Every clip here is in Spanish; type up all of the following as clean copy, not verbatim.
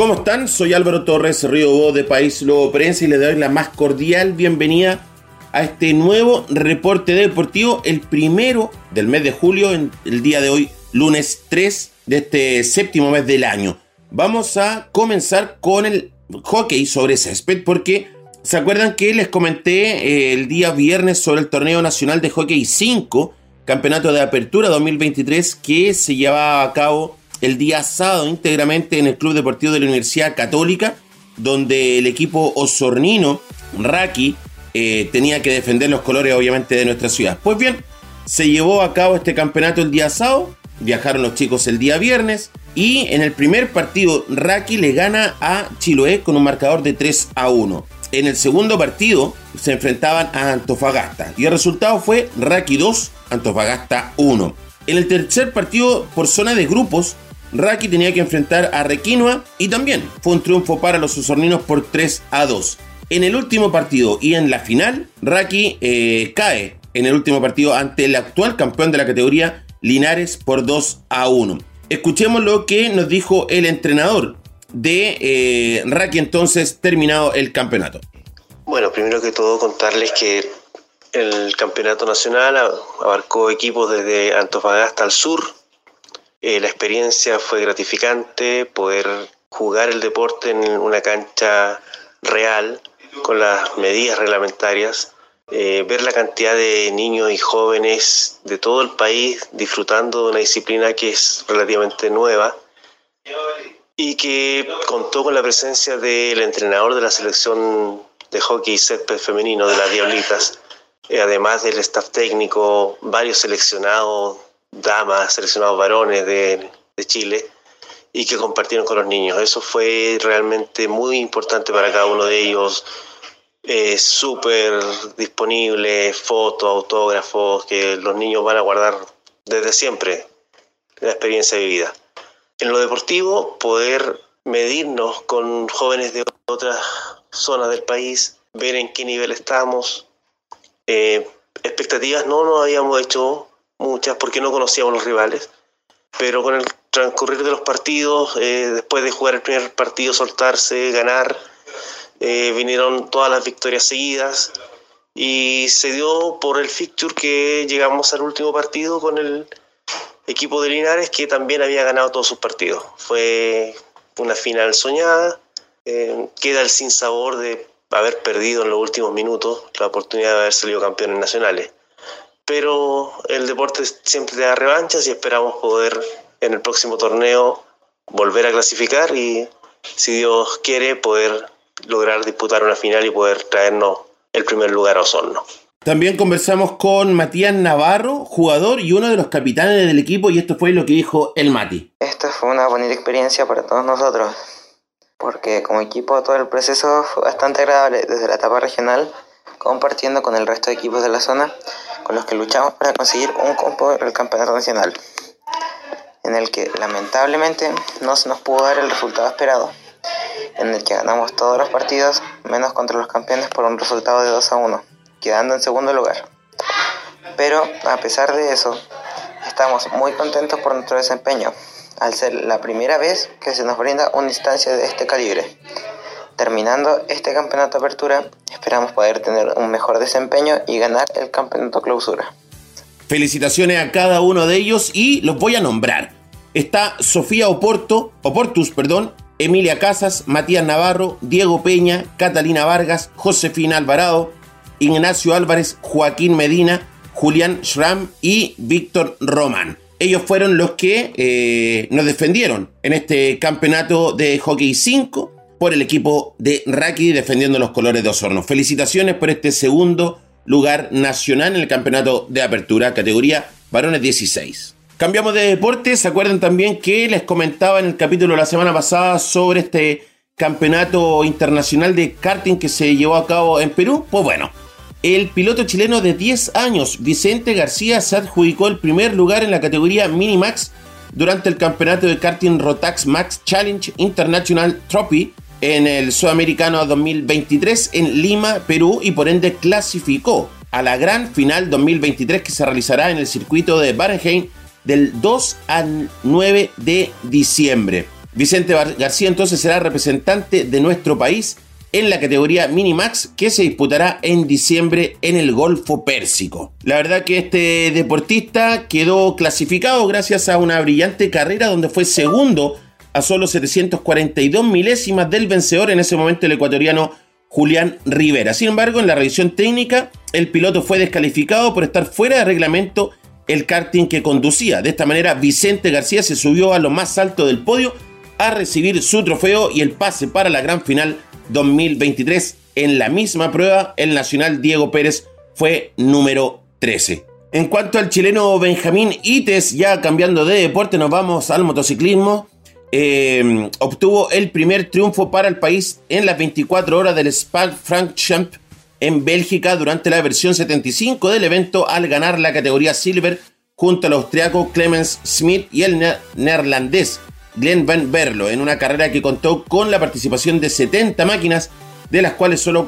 ¿Cómo están? Soy Álvaro Torres, Río Bo de País Lobo Prensa y les doy la más cordial bienvenida a este nuevo reporte deportivo, el primero del mes de julio, en el día de hoy, lunes 3 de este séptimo mes del año. Vamos a comenzar con el hockey sobre césped porque ¿se acuerdan que les comenté el día viernes sobre el Torneo Nacional de Hockey 5, Campeonato de Apertura 2023, que se llevaba a cabo el día sábado íntegramente en el Club Deportivo de la Universidad Católica, donde el equipo osornino, Raki, tenía que defender los colores obviamente de nuestra ciudad? Pues bien, se llevó a cabo este campeonato el día sábado, viajaron los chicos el día viernes y en el primer partido Raki le gana a Chiloé con un marcador de 3-1. En el segundo partido se enfrentaban a Antofagasta y el resultado fue Raki 2, Antofagasta 1. En el tercer partido por zona de grupos, Raki tenía que enfrentar a Requinoa y también fue un triunfo para los osorninos por 3-2. En el último partido y en la final, Raki cae en el último partido ante el actual campeón de la categoría, Linares, por 2-1. Escuchemos lo que nos dijo el entrenador de Raki entonces terminado el campeonato. Bueno, primero que todo contarles que el campeonato nacional abarcó equipos desde Antofagasta al sur. La experiencia fue gratificante, poder jugar el deporte en una cancha real, con las medidas reglamentarias, ver la cantidad de niños y jóvenes de todo el país disfrutando de una disciplina que es relativamente nueva y que contó con la presencia del entrenador de la selección de hockey césped femenino de las Diablitas, además del staff técnico, varios seleccionados damas, seleccionados varones de Chile, y que compartieron con los niños. Eso fue realmente muy importante para cada uno de ellos. Súper disponible, fotos, autógrafos, que los niños van a guardar desde siempre, la experiencia vivida. En lo deportivo, poder medirnos con jóvenes de otras zonas del país, ver en qué nivel estamos. Expectativas no nos habíamos hecho muchas porque no conocíamos los rivales, pero con el transcurrir de los partidos, después de jugar el primer partido, soltarse, ganar, vinieron todas las victorias seguidas y se dio por el fixture que llegamos al último partido con el equipo de Linares, que también había ganado todos sus partidos. Fue una final soñada, queda el sinsabor de haber perdido en los últimos minutos la oportunidad de haber salido campeones nacionales. Pero el deporte siempre te da revanchas y esperamos poder en el próximo torneo volver a clasificar y, si Dios quiere, poder lograr disputar una final y poder traernos el primer lugar a Osorno. También conversamos con Matías Navarro, jugador y uno de los capitanes del equipo, y esto fue lo que dijo el Mati. Esta fue una bonita experiencia para todos nosotros, porque como equipo todo el proceso fue bastante agradable desde la etapa regional, compartiendo con el resto de equipos de la zona con los que luchamos para conseguir un cupo del campeonato nacional, en el que lamentablemente no se nos pudo dar el resultado esperado, en el que ganamos todos los partidos menos contra los campeones por un resultado de 2-1, quedando en segundo lugar. Pero a pesar de eso, estamos muy contentos por nuestro desempeño, al ser la primera vez que se nos brinda una instancia de este calibre. Terminando este campeonato de apertura, esperamos poder tener un mejor desempeño y ganar el campeonato clausura. Felicitaciones a cada uno de ellos y los voy a nombrar. Está Sofía Oportus, Emilia Casas, Matías Navarro, Diego Peña, Catalina Vargas, Josefina Alvarado, Ignacio Álvarez, Joaquín Medina, Julián Schramm y Víctor Román. Ellos fueron los que nos defendieron en este campeonato de hockey 5 por el equipo de Raki defendiendo los colores de Osorno. Felicitaciones por este segundo lugar nacional en el campeonato de apertura, categoría varones 16. Cambiamos de deporte. ¿Se acuerdan también que les comentaba en el capítulo de la semana pasada sobre este campeonato internacional de karting que se llevó a cabo en Perú? Pues bueno, el piloto chileno de 10 años, Vicente García, se adjudicó el primer lugar en la categoría Minimax durante el campeonato de karting Rotax Max Challenge International Trophy en el Sudamericano 2023 en Lima, Perú, y por ende clasificó a la gran final 2023 que se realizará en el circuito de Barenheim del 2 al 9 de diciembre. Vicente García entonces será representante de nuestro país en la categoría Minimax, que se disputará en diciembre en el Golfo Pérsico. La verdad que este deportista quedó clasificado gracias a una brillante carrera donde fue segundo a solo 742 milésimas del vencedor, en ese momento el ecuatoriano Julián Rivera. Sin embargo, en la revisión técnica, el piloto fue descalificado por estar fuera de reglamento el karting que conducía. De esta manera, Vicente García se subió a lo más alto del podio a recibir su trofeo y el pase para la gran final 2023. En la misma prueba, el nacional Diego Pérez fue número 13. En cuanto al chileno Benjamín Ites, ya cambiando de deporte, nos vamos al motociclismo. Obtuvo el primer triunfo para el país en las 24 horas del Spa-Francorchamps en Bélgica durante la versión 75 del evento, al ganar la categoría Silver junto al austriaco Clemens Smith y el neerlandés Glenn van Berlo, en una carrera que contó con la participación de 70 máquinas, de las cuales solo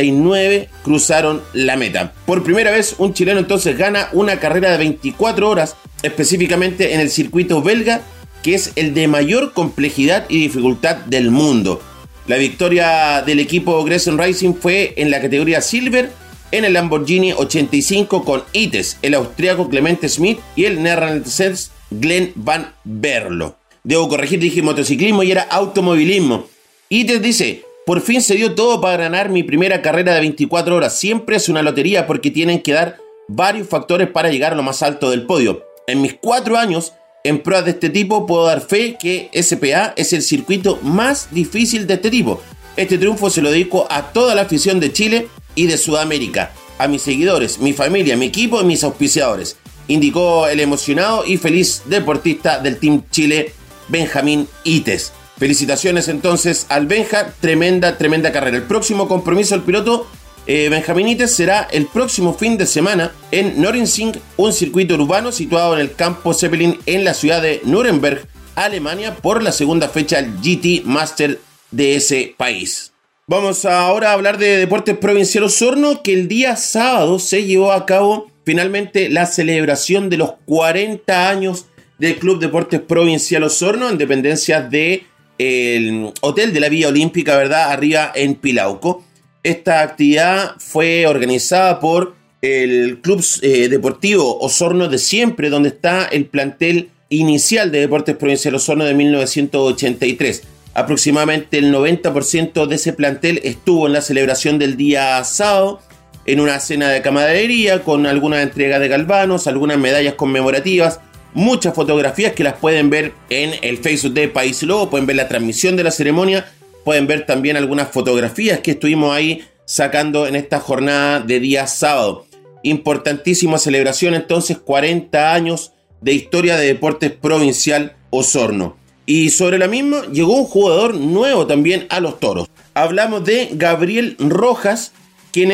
49 cruzaron la meta. Por primera vez, un chileno entonces gana una carrera de 24 horas, específicamente en el circuito belga, que es el de mayor complejidad y dificultad del mundo. La victoria del equipo Gresen Racing fue en la categoría Silver en el Lamborghini 85 con Ites, el austriaco Clement Smith y el neerlandés Glenn van Berlo. Debo corregir, dije motociclismo y era automovilismo. Ites dice: por fin se dio todo para ganar mi primera carrera de 24 horas. Siempre es una lotería porque tienen que dar varios factores para llegar a lo más alto del podio. En mis 4 años en pruebas de este tipo puedo dar fe que SPA es el circuito más difícil de este tipo. Este triunfo se lo dedico a toda la afición de Chile y de Sudamérica, a mis seguidores, mi familia, mi equipo y mis auspiciadores, indicó el emocionado y feliz deportista del Team Chile, Benjamín Ites. Felicitaciones entonces al Benja, tremenda carrera. El próximo compromiso del piloto Benjamín Ites será el próximo fin de semana en Nürburgring, un circuito urbano situado en el campo Zeppelin en la ciudad de Nuremberg, Alemania, por la segunda fecha del GT Master de ese país. Vamos ahora a hablar de Deportes Provincial Osorno, que el día sábado se llevó a cabo finalmente la celebración de los 40 años del Club Deportes Provincial Osorno en dependencias del Hotel de la Villa Olímpica, ¿verdad?, arriba en Pilauco. Esta actividad fue organizada por el Club Deportivo Osorno de siempre, donde está el plantel inicial de Deportes Provincial Osorno de 1983. Aproximadamente el 90% de ese plantel estuvo en la celebración del día sábado, en una cena de camaradería con algunas entregas de galvanos, algunas medallas conmemorativas, muchas fotografías que las pueden ver en el Facebook de País Lobo, pueden ver la transmisión de la ceremonia, pueden ver también algunas fotografías que estuvimos ahí sacando en esta jornada de día sábado. Importantísima celebración entonces, 40 años de historia de Deportes Provincial Osorno. Y sobre la misma llegó un jugador nuevo también a los toros. Hablamos de Gabriel Rojas, quien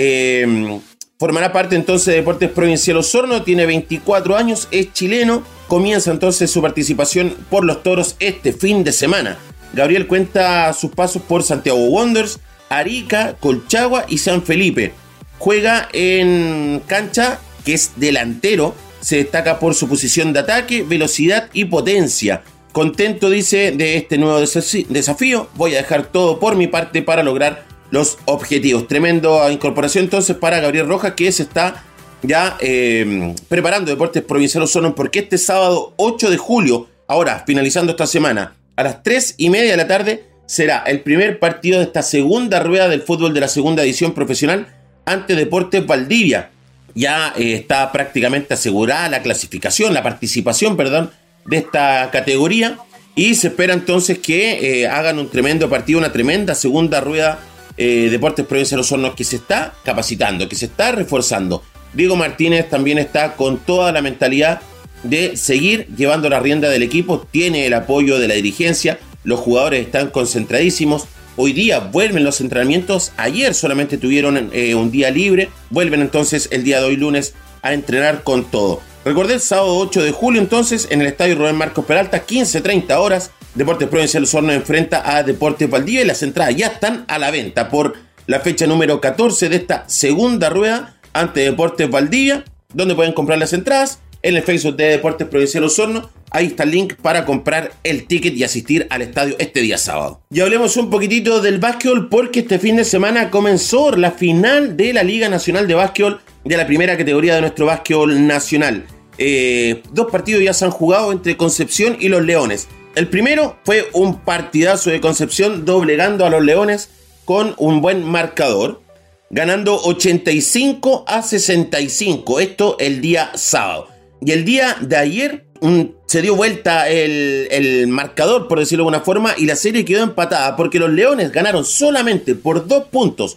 formará parte entonces de Deportes Provincial Osorno, tiene 24 años, es chileno, comienza entonces su participación por los toros este fin de semana. Gabriel cuenta sus pasos por Santiago Wanderers, Arica, Colchagua y San Felipe. Juega en cancha que es delantero, se destaca por su posición de ataque, velocidad y potencia. Contento, dice, de este nuevo desafío, voy a dejar todo por mi parte para lograr los objetivos. Tremenda incorporación entonces para Gabriel Rojas, que se está ya preparando Deportes Provincial Osorno, porque este sábado 8 de julio, ahora finalizando esta semana, a las 3:30 de la tarde, será el primer partido de esta segunda rueda del fútbol de la segunda edición profesional ante Deportes Valdivia. Ya está prácticamente asegurada la clasificación, la participación, de esta categoría, y se espera entonces que hagan un tremendo partido, una tremenda segunda rueda. Deportes Provincial Osorno, que se está capacitando, que se está reforzando. Diego Martínez también está con toda la mentalidad de seguir llevando la rienda del equipo, tiene el apoyo de la dirigencia, los jugadores están concentradísimos. Hoy día vuelven los entrenamientos, ayer solamente tuvieron un día libre, vuelven entonces el día de hoy lunes a entrenar con todo. Recordé, el sábado 8 de julio entonces en el estadio Rubén Marcos Peralta, 15:30 horas, Deportes Provincial Osorno enfrenta a Deportes Valdivia y las entradas ya están a la venta por la fecha número 14 de esta segunda rueda ante Deportes Valdivia, donde pueden comprar las entradas en el Facebook de Deportes Provincial Osorno. Ahí está el link para comprar el ticket y asistir al estadio este día sábado. Y hablemos un poquitito del básquetbol porque este fin de semana comenzó la final de la Liga Nacional de Básquetbol de la primera categoría de nuestro básquetbol nacional. 2 partidos ya se han jugado entre Concepción y los Leones. El primero fue un partidazo de Concepción doblegando a los Leones con un buen marcador, ganando 85-65, esto el día sábado. Y el día de ayer se dio vuelta el marcador, por decirlo de alguna forma, y la serie quedó empatada porque los Leones ganaron solamente por 2 puntos,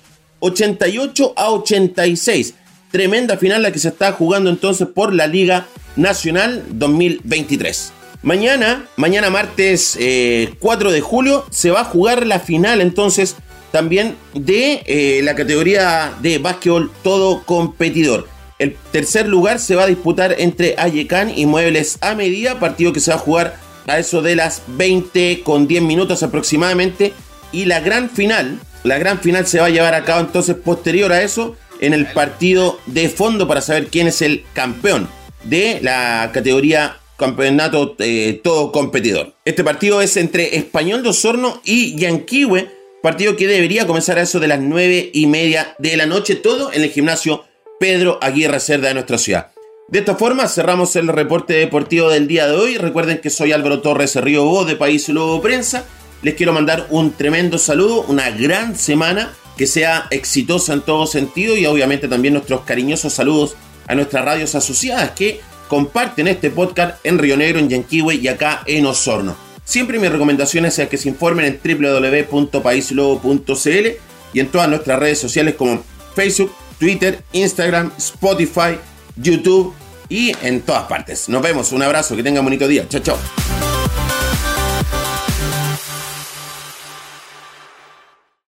88-86. Tremenda final la que se está jugando entonces por la Liga Nacional 2023. Mañana martes 4 de julio, se va a jugar la final entonces también de la categoría de básquetbol todo competidor. El tercer lugar se va a disputar entre Ayecán y Muebles a Medida, partido que se va a jugar a eso de las 20:10 aproximadamente. Y la gran final se va a llevar a cabo entonces posterior a eso en el partido de fondo para saber quién es el campeón de la categoría campeonato todo competidor. Este partido es entre Español de Osorno y Yanquihue, partido que debería comenzar a eso de las 9:30 de la noche, todo en el gimnasio Pedro Aguirre Cerda de nuestra ciudad. De esta forma cerramos el reporte deportivo del día de hoy. Recuerden que soy Álvaro Torres Río Bo de País Lobo Prensa. Les quiero mandar un tremendo saludo, una gran semana, que sea exitosa en todo sentido, y obviamente también nuestros cariñosos saludos a nuestras radios asociadas que comparten este podcast en Río Negro, en Yanquihue y acá en Osorno. Siempre mis recomendaciones es que se informen en www.paislobo.cl y en todas nuestras redes sociales como Facebook, Twitter, Instagram, Spotify, YouTube y en todas partes. Nos vemos, un abrazo, que tengan bonito día. Chao, chao.